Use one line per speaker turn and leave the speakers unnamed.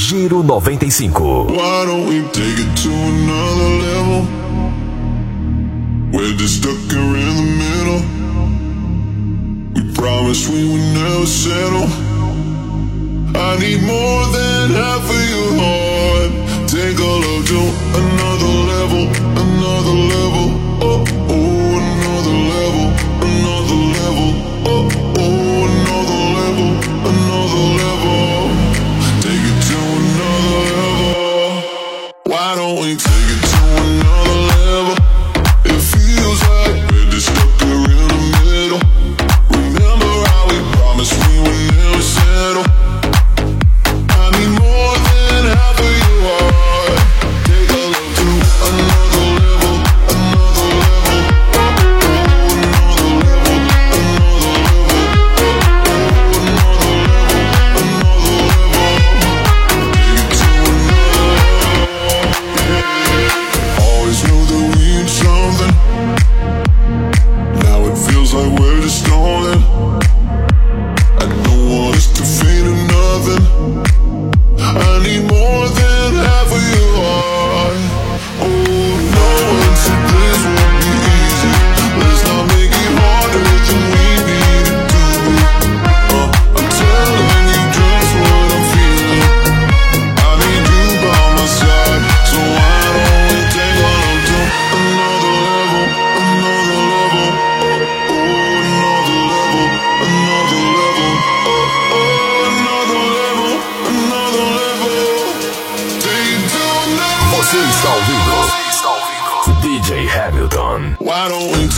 Giro 95.
Why don't we take it to another level? We're just stuck here in the middle. We promised we would never settle. I need more than half of your heart. Take a look to another level, another level. Oh, oh, another level, another level. Oh, oh, another level, another level. Take it to another level. Why don't we take it to another level? It feels like we're just stuck here in the middle. Remember how we promised we would never settle. I need more than half of your heart. Take a look to another level, another level. Oh, another level, another level. Oh, another level, another level. Take it to another level. Always knew that we had something. Now it feels like we're just stalling. I don't want us to fade to nothing. I need more than half of your heart. Oh, no one said this would be easy. Let's not make it harder than we need to do. I'm telling you just what I'm feeling. I need you by my side. So why don't we take one up to another level, another level. Oh, another level, another level. Oh, another level, another level. Take it to another.
Você está ouvindo DJ Hamilton.
Why don't we